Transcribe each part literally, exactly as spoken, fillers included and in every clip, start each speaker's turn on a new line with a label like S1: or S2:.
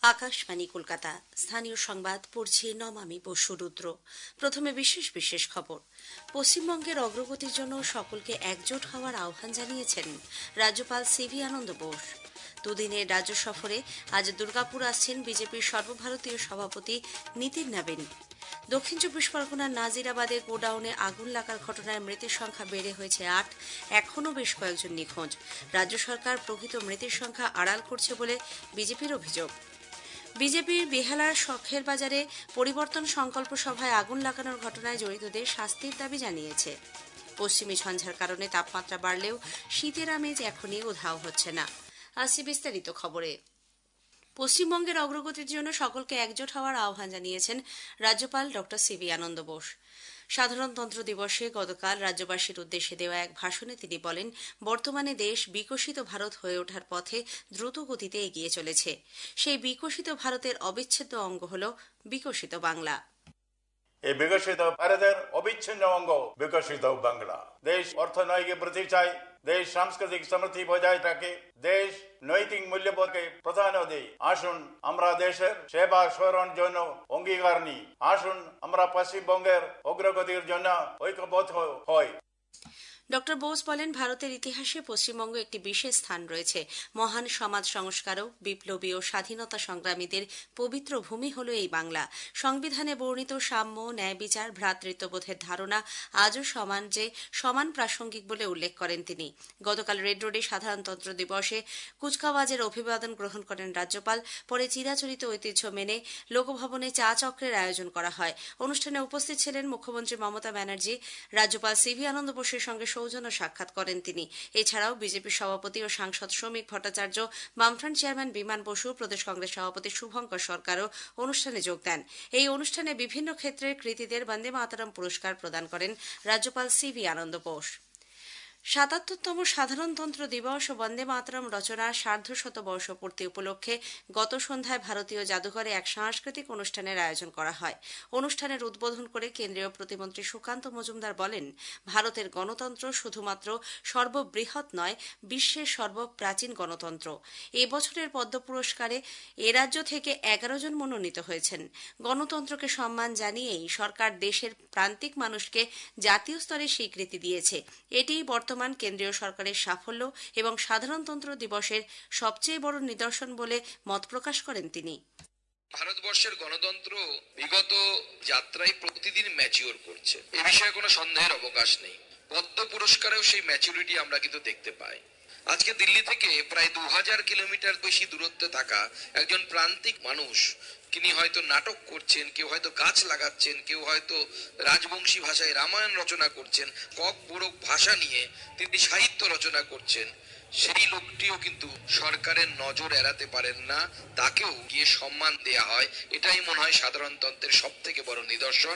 S1: আকাশবাণী কলকাতা। স্থানীয় সংবাদ পড়ছি নমামি বসুরুদ্র। প্রথমে বিশেষ বিশেষ খবর। পশ্চিমবঙ্গের অগ্রগতির জন্য সকলকে একজোট হওয়ার আহ্বান জানিয়েছেন রাজ্যপাল সিভি আনন্দ বোস। দুদিনের রাজ্য সফরে আজ দুর্গাপুর আসছেন বিজেপির সর্বভারতীয় সভাপতি নীতিন নবীন। দক্ষিণ চব্বিশ পরগনার নাজিরাবাদে গোডাউনে আগুন লাগার ঘটনায় মৃতের সংখ্যা বেড়ে হয়েছে আট। এখনও বেশ কয়েকজন নিখোঁজ। রাজ্য সরকার প্রকৃত মৃতের সংখ্যা আড়াল করছে বলে বিজেপির অভিযোগ। বিজেপির বেহালার শখের বাজারে পরিবর্তন সংকল্প সভায় আগুন লাগানোর ঘটনায় জড়িতদের শাস্তির দাবি জানিয়েছে। পশ্চিমী ঝঞ্ঝার কারণে তাপমাত্রা বাড়লেও শীতের আমেজ এখনই উধাও হচ্ছে না। আসছি বিস্তারিত খবরে। পশ্চিমবঙ্গের অগ্রগতির জন্য সকলকে একজোট হওয়ার আহ্বান জানিয়েছেন রাজ্যপাল ড সিভি আনন্দ বোস। সাধারণতন্ত্র দিবসে গতকাল রাজ্যবাসীর উদ্দেশ্যে দেওয়া এক ভাষণে তিনি বলেন, বর্তমানে দেশ বিকশিত ভারত হয়ে ওঠার পথে দ্রুত গতিতে এগিয়ে চলেছে। সেই বিকশিত ভারতের অবিচ্ছেদ্য অঙ্গ হল বিকশিত বাংলা।
S2: এই বিকশিত ভারতের অবিচ্ছিন্ন অঙ্গ বিকশিত বাংলা। দেশ অর্থনৈতিক বৃদ্ধি চায়, দেশ সাংস্কৃতিক সমৃদ্ধি বজায় রাখে, দেশ নৈতিক মূল্যবোধকে প্রাধান্য দেয়। আসুন আমরা দেশের সেবা সরণের জন্য অঙ্গীকার নিই। আসুন আমরা পশ্চিমবঙ্গের অগ্রগতির জন্য ঐক্যবদ্ধ হই।
S1: ডক্টর বোস বলেন, ভারতের ইতিহাসে পশ্চিমবঙ্গ একটি বিশেষ স্থান রয়েছে। মহান সমাজ সংস্কারক, বিপ্লবী ও স্বাধীনতা সংগ্রামীদের পবিত্র ভূমি হল এই বাংলা। সংবিধানে বর্ণিত সাম্য, ন্যায় বিচার, ভ্রাতৃত্ববোধের ধারণা আজও সমাজে সমান প্রাসঙ্গিক বলে উল্লেখ করেন তিনি। গতকাল রেড রোডে সাধারণতন্ত্র দিবসে কুচকাওয়াজের অভিবাদন গ্রহণ করেন রাজ্যপাল। পরে চিরাচরিত ঐতিহ্য মেনে লোকভবনে চা চক্রের আয়োজন করা হয়। অনুষ্ঠানে উপস্থিত ছিলেন মুখ্যমন্ত্রী মমতা ব্যানার্জি। রাজ্যপাল সিভি আনন্দ বোসের সঙ্গে সৌজন্য সাক্ষাৎ করেন তিনি। এছাড়াও বিজেপি সভাপতি ও সাংসদ শ্রমিক ভট্টাচার্য, বামফ্রন্ট চেয়ারম্যান বিমান বসু, প্রদেশ কংগ্রেস সভাপতি শুভঙ্কর সরকারও অনুষ্ঠানে যোগ দেন। এই অনুষ্ঠানে বিভিন্ন ক্ষেত্রের কৃতীদের বন্দে মাতরম পুরস্কার প্রদান করেন রাজ্যপাল সিভি আনন্দ বোস। সাতাত্তরতম সাধারণতন্ত্র দিবস ও বন্দে মাতরম রচনার সার্ধশতবর্ষ পূর্তি উপলক্ষে গত সন্ধ্যায় ভারতীয় জাদুঘরে এক সাংস্কৃতিক অনুষ্ঠানের আয়োজন করা হয়। অনুষ্ঠানের উদ্বোধন করে কেন্দ্রীয় প্রতিমন্ত্রী সুকান্ত মজুমদার বলেন, ভারতের গণতন্ত্র শুধুমাত্র সর্ববৃহৎ নয়, বিশ্বের সর্বপ্রাচীন গণতন্ত্র। এ বছরের পদ্ম পুরস্কারে এ রাজ্য থেকে এগারো জন মনোনীত হয়েছেন। গণতন্ত্রকে সম্মান জানিয়েই সরকার দেশের প্রান্তিক মানুষকে জাতীয় স্তরে স্বীকৃতি দিয়েছে। এটিই বর্তমান বর্তমান কেন্দ্রীয় সরকারের সাফল্য এবং সাধারণতন্ত্র দিবসের সবচেয়ে বড় নিদর্শন বলে মত প্রকাশ করেন তিনি।
S3: ভারতবর্ষের গণতন্ত্র বিগত যাত্রায় প্রতিদিন ম্যাচিওর করছে, এ বিষয়ে কোনো সন্দেহের অবকাশ নেই। পদ্ম পুরস্কারেও সেই ম্যাচুরিটি আমরা কিন্তু দেখতে পাই। আজকে দিল্লি থেকে প্রায় দু হাজার কিলোমিটার বেশি দূরত্বে থাকা একজন প্রান্তিক মানুষ, তিনি হয়তো নাটক করছেন, কেউ হয়তো গাছ লাগাচ্ছেন, কেউ হয়তো রাজবংশী ভাষায় রামায়ণ রচনা করছেন, কক বোরক ভাষা নিয়ে তিনি সাহিত্য রচনা করছেন। সেই লোকটিও কিন্তু সরকারের নজর এড়াতে পারেন না, তাকেও গিয়ে সম্মান দেয়া হয়। এটাই মনে হয় সাধারণতন্ত্রের সব থেকে বড় নিদর্শন।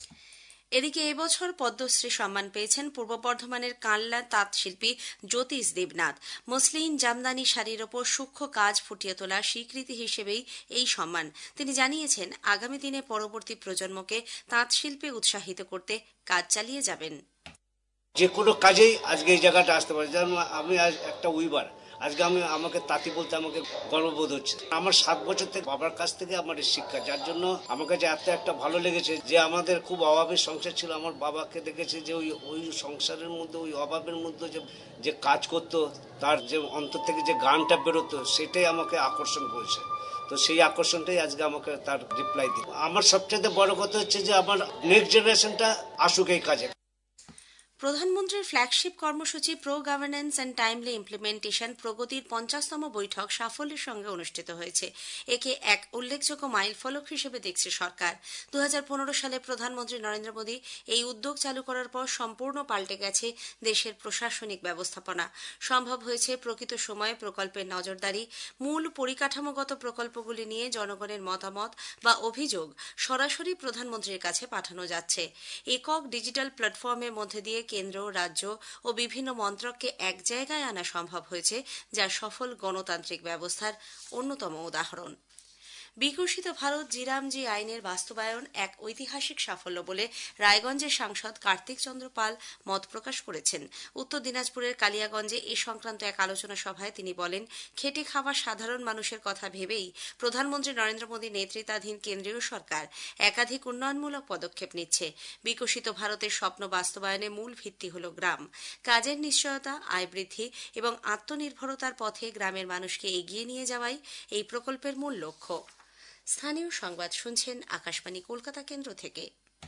S1: এদিকে এবছর পদ্মশ্রী সম্মান পেয়েছেন পূর্ব বর্ধমানের কানলা তাঁত শিল্পী জ্যোতিষ দেবনাথ। মসলিন জামদানি শাড়ির ওপর সূক্ষ্ম কাজ ফুটিয়ে তোলার স্বীকৃতি হিসেবেই এই সম্মান। তিনি জানিয়েছেন, আগামী দিনে পরবর্তী প্রজন্মকে তাঁত শিল্পে উৎসাহিত করতে কাজ চালিয়ে যাবেন।
S4: যে কোনো কাজেই আজকে এই জায়গাটা আসতে পারে। যেমন আমি আজ একটা উইবার, আজকে আমি আমাকে তাঁতি বলতে আমাকে গর্ববোধ হচ্ছে। আমার সাত বছর থেকে বাবার কাছ থেকে আমার শিক্ষা, যার জন্য আমার কাছে এত একটা ভালো লেগেছে যে আমাদের খুব অভাবের সংসার ছিল। আমার বাবাকে দেখেছে যে ওই ওই সংসারের মধ্যে ওই অভাবের মধ্যে যে যে কাজ করতো, তার যে অন্তর থেকে যে গানটা বেরোতো, সেটাই আমাকে আকর্ষণ করেছে। তো সেই আকর্ষণটাই আজকে আমাকে তার রিপ্লাই দিল। আমার সবচেয়ে বড় কথা হচ্ছে যে আমার নেক্সট জেনারেশনটা আসুক এই কাজে।
S1: প্রধানমন্ত্রীর ফ্ল্যাগশিপ কর্মসূচি pro governance and timely implementation প্রগতির পঞ্চাশতম বৈঠক সাফল্যের সঙ্গে অনুষ্ঠিত হয়েছে। একে এক উল্লেখযোগ্য মাইলফলক হিসেবে দেখছে সরকার। দু হাজার পনেরো সালে প্রধানমন্ত্রী নরেন্দ্র মোদী এই উদ্যোগ চালু করার পর সম্পূর্ণ পাল্টে গেছে দেশের প্রশাসনিক ব্যবস্থাপনা। সম্ভব হয়েছে প্রকৃত সময়ে প্রকল্পের নজরদারি। মূল পরিকাঠামোগত প্রকল্পগুলি নিয়ে জনগণের মতামত বা অভিযোগ সরাসরি প্রধানমন্ত্রীর কাছে পাঠানো যাচ্ছে। একক ডিজিটাল প্ল্যাটফর্মের মধ্যে দিয়ে কেন্দ্র, রাজ্য ও বিভিন্ন মন্ত্রককে এক জায়গায় আনা সম্ভব হয়েছে, যা সফল গণতান্ত্রিক ব্যবস্থার অন্যতম উদাহরণ। বিকশিত ভারত জিরামজি আইনের বাস্তবায়ন এক ঐতিহাসিক সাফল্য বলে রায়গঞ্জের সাংসদ কার্তিক চন্দ্র পাল মত প্রকাশ করেছেন। উত্তর দিনাজপুরের কালিয়াগঞ্জে এ সংক্রান্ত এক আলোচনা সভায় তিনি বলেন, খেটে খাওয়া সাধারণ মানুষের কথা ভেবেই প্রধানমন্ত্রী নরেন্দ্র মোদী নেতৃত্বাধীন কেন্দ্রীয় সরকার একাধিক উন্নয়নমূলক পদক্ষেপ নিচ্ছে। বিকশিত ভারতের স্বপ্ন বাস্তবায়নে মূল ভিত্তি হল গ্রাম। কাজের নিশ্চয়তা, আয় বৃদ্ধি এবং আত্মনির্ভরতার পথে গ্রামের মানুষকে এগিয়ে নিয়ে যাওয়াই এই প্রকল্পের মূল লক্ষ্য। স্থানীয় সংবাদ শুনছেন আকাশবাণী কলকাতা কেন্দ্র থেকে।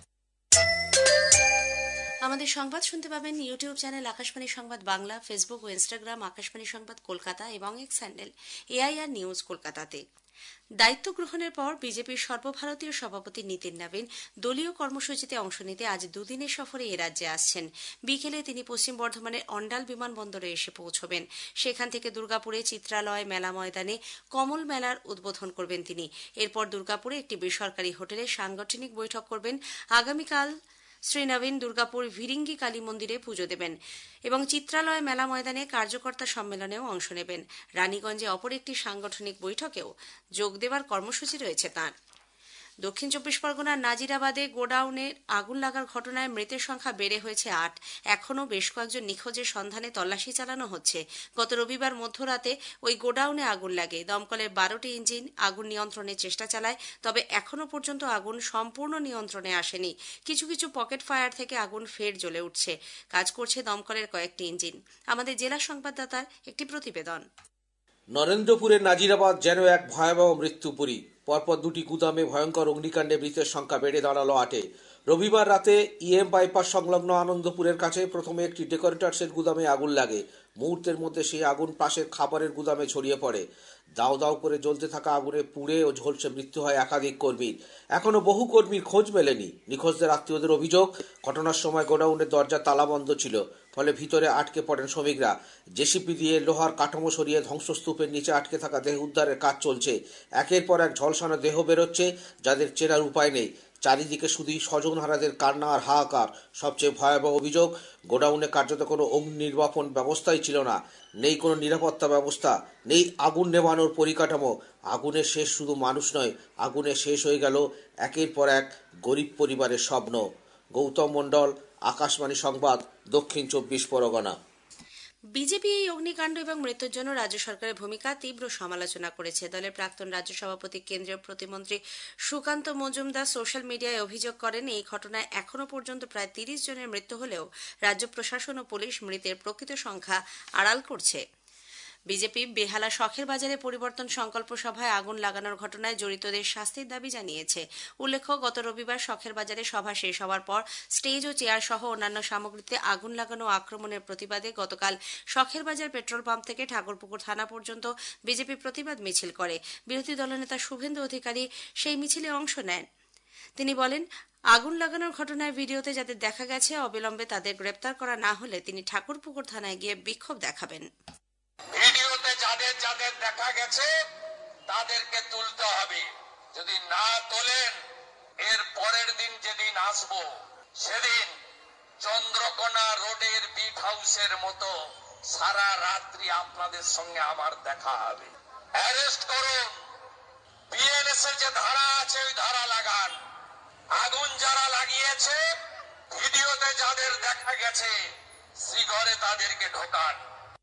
S1: আমাদের সংবাদ শুনতে পাবেন YouTube channel Akashvani Sangbad Bangla, Facebook ও ইনস্টাগ্রাম আকাশবাণী সংবাদ কলকাতা এবং এক্স হ্যান্ডেল এআইআর নিউজ কলকাতাতে। দায়িত্ব গ্রহণের পর বিজেপির সর্বভারতীয় সভাপতি নীতিন নবীন দলীয় কর্মসূচিতে অংশ নিতে আজ দুদিনের সফরে এ রাজ্যে আসছেন। বিকেলে তিনি পশ্চিম বর্ধমানের অন্ডাল বিমানবন্দরে এসে পৌঁছবেন। সেখান থেকে দুর্গাপুরে চিত্রালয় মেলা ময়দানে কমল মেলার উদ্বোধন করবেন তিনি। এরপর দুর্গাপুরে একটি বেসরকারি হোটেলে সাংগঠনিক বৈঠক করবেন। আগামীকাল শ্রী নবীন দুর্গাপুর ভিরিঙ্গি কালী মন্দিরে পুজো দেবেন এবং চিত্রালয় মেলা ময়দানে কার্যকর্তা সম্মেলনেও অংশ নেবেন। রানীগঞ্জে অপর একটি সাংগঠনিক বৈঠকেও যোগ দেওয়ার কর্মসূচি রয়েছে তাঁর। দক্ষিণ চব্বিশ পরগনার নাজিরাবাদে গোডাউনে আগুন লাগার ঘটনায় মৃতের সংখ্যা বেড়ে হয়েছে আট। এখনও বেশ কয়েকজন নিখোঁজের সন্ধানে তল্লাশি চালানো হচ্ছে। গত রবিবার মধ্যরাতে ওই গোডাউনে আগুন লাগে। দমকলের বারোটি ইঞ্জিন আগুন নিয়ন্ত্রণের চেষ্টা চালায়, তবে এখনও পর্যন্ত আগুন সম্পূর্ণ নিয়ন্ত্রণে আসেনি। কিছু কিছু পকেট ফায়ার থেকে আগুন ফের জ্বলে উঠছে। কাজ করছে দমকলের কয়েকটি ইঞ্জিন। আমাদের জেলা সংবাদদাতার একটি প্রতিবেদন।
S5: নরেন্দ্রপুরের নাজিরাবাদ যেন এক ভয়াবহ মৃত্যুপুরী। পরপর দুটি গুদামে ভয়ঙ্কর অগ্নিকাণ্ডে মৃতের সংখ্যা বেড়ে দাঁড়ালো আটে। রবিবার রাতে ইএম বাইপাস সংলগ্ন আনন্দপুরের কাছে প্রথমে একটি ডেকোরেটরসের গুদামে আগুন লাগে। মুহূর্তের মধ্যে সেই আগুন পাশের খাবারের গুদামে ছড়িয়ে পড়ে। দাউ দাউ করে জ্বলতে থাকা আগুনে পুড়ে ও ঝলসে মৃত্যু হয় একাধিক কর্মীর। এখনো বহু কর্মীর খোঁজ মেলেনি। নিখোঁজদের আত্মীয়দের অভিযোগ, ঘটনার সময় গোডাউনের দরজা তালাবন্ধ ছিল, ফলে ভিতরে আটকে পড়েন শ্রমিকরা। জেসিপি দিয়ে লোহার কাঠামো সরিয়ে ধ্বংসস্তূপের নিচে আটকে থাকা দেহ উদ্ধারের কাজ চলছে। একের পর এক ঝলসানো দেহ বেরোচ্ছে, যাদের চেনার উপায় নেই। চারিদিকে শুধুই স্বজনহারাদের কান্না আর হাহাকার। সবচেয়ে ভয়াবহ অভিযোগ, গোডাউনে কার্যত কোনো অগ্নি নির্বাপন ব্যবস্থাই ছিল না। নেই কোনো নিরাপত্তা ব্যবস্থা, নেই আগুন নেভানোর পরিকাঠামো। আগুনের শেষ শুধু মানুষ নয়, আগুনে শেষ হয়ে গেল একের পর এক গরিব পরিবারের স্বপ্ন। গৌতম মণ্ডল, আকাশবাণী সংবাদ, দক্ষিণ চব্বিশ পরগনা।
S1: বিজেপি এই অগ্নিকাণ্ড এবং মৃত্যুর জন্য রাজ্য সরকারের ভূমিকা তীব্র সমালোচনা করেছে। দলের প্রাক্তন রাজ্য সভাপতি কেন্দ্রীয় প্রতিমন্ত্রী সুকান্ত মজুমদার সোশ্যাল মিডিয়ায় অভিযোগ করেন, এই ঘটনায় এখনও পর্যন্ত প্রায় তিরিশ জনের মৃত্যু হলেও রাজ্য প্রশাসন ও পুলিশ মৃতের প্রকৃত সংখ্যা আড়াল করছে। বিজেপি বেহালা শখের বাজারে পরিবর্তন সংকল্প সভায় আগুন লাগানোর ঘটনায় জড়িতদের শাস্তির দাবি জানিয়েছে। উল্লেখ্য, গত রবিবার শখের বাজারে সভা শেষ হওয়ার পর স্টেজ ও চেয়ার সহ অন্যান্য সামগ্রীতে আগুন লাগানো আক্রমণের প্রতিবাদে গতকাল শখের বাজার পেট্রোল পাম্প থেকে ঠাকুরপুকুর থানা পর্যন্ত বিজেপি প্রতিবাদ মিছিল করে। বিরোধী দলনেতা শুভেন্দু অধিকারী সেই মিছিলে অংশ নেন। তিনি বলেন, আগুন লাগানোর ঘটনায় ভিডিওতে যাদের দেখা গেছে অবিলম্বে তাদের গ্রেপ্তার করা না হলে তিনি ঠাকুরপুকুর থানায় গিয়ে বিক্ষোভ দেখাবেন।
S6: ভিডিওতে যাদের যাদের দেখা গেছে তাদেরকে তুলতে হবে। যদি না তোলেন, এর পরের দিন যেদিন আসবো সেদিন চন্দ্রকোনা রোডের বিট হাউসের মতো সারা রাত্রি আপনাদের সঙ্গে আমার দেখা হবে। অ্যারেস্ট করুন, বিএনএস এর যে ধারা আছে ওই ধারা লাগান। আগুন যারা লাগিয়েছে, ভিডিওতে যাদের দেখা গেছে শ্রীঘরে তাদেরকে ঢোকান।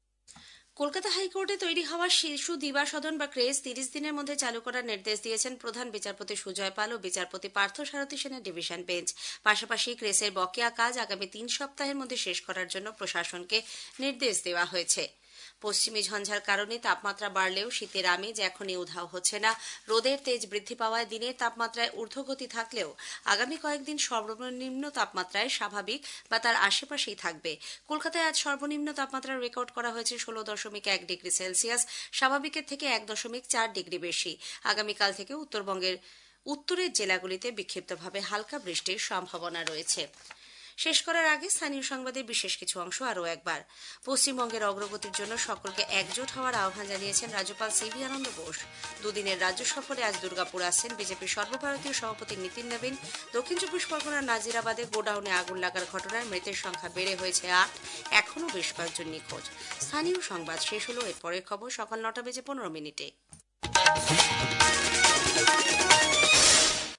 S1: কলকাতা হাইকোর্টে তৈরি হওয়া শিশু দিবা সদন বা ক্রেজ তিরিশ দিনের মধ্যে চালু করার নির্দেশ দিয়েছেন প্রধান বিচারপতি সুজয় পাল ও বিচারপতি পার্থ সারথী সেনের ডিভিশন বেঞ্চ। পাশাপাশি ক্রেসের বকেয়া কাজ আগামী তিন সপ্তাহের মধ্যে শেষ করার জন্য প্রশাসনকে নির্দেশ দেওয়া হয়েছে। পশ্চিমী ঝঞ্ঝার কারণে তাপমাত্রা বাড়লেও শীতের আমেজ এখনই উধাও হচ্ছে না। রোদের তেজ বৃদ্ধি পাওয়ায় দিনের তাপমাত্রায় ঊর্ধ্বগতি থাকলেও আগামী কয়েকদিন সর্বনিম্ন তাপমাত্রায় স্বাভাবিক বা তার আশেপাশেই থাকবে। কলকাতায় আজ সর্বনিম্ন তাপমাত্রা রেকর্ড করা হয়েছে ষোলো দশমিক এক ডিগ্রি সেলসিয়াস, স্বাভাবিকের থেকে এক দশমিক চার ডিগ্রি বেশি। আগামীকাল থেকে উত্তরবঙ্গের উত্তরের জেলাগুলিতে বিক্ষিপ্তভাবে হালকা বৃষ্টির সম্ভাবনা রয়েছে। শেষ করার আগে স্থানীয় সংবাদের বিশেষ কিছু অংশ আরও একবার। পশ্চিমবঙ্গের অগ্রগতির জন্য সকলকে একজোট হওয়ার আহ্বান জানিয়েছেন রাজ্যপাল সিভি আনন্দ বোস। দুদিনের রাজ্য সফরে আজ দুর্গাপুর আসছেন বিজেপির সর্বভারতীয় সভাপতি নীতিন নবীন। দক্ষিণ চব্বিশ পরগনার নাজিরাবাদে গোডাউনে আগুন লাগার ঘটনায় মৃতের সংখ্যা বেড়ে হয়েছে আট, এখনও বেশ কয়েকজন নিখোঁজ। স্থানীয় সংবাদ শেষ হলো। এরপরের খবর সকাল নটা বেজে পনেরো মিনিটে।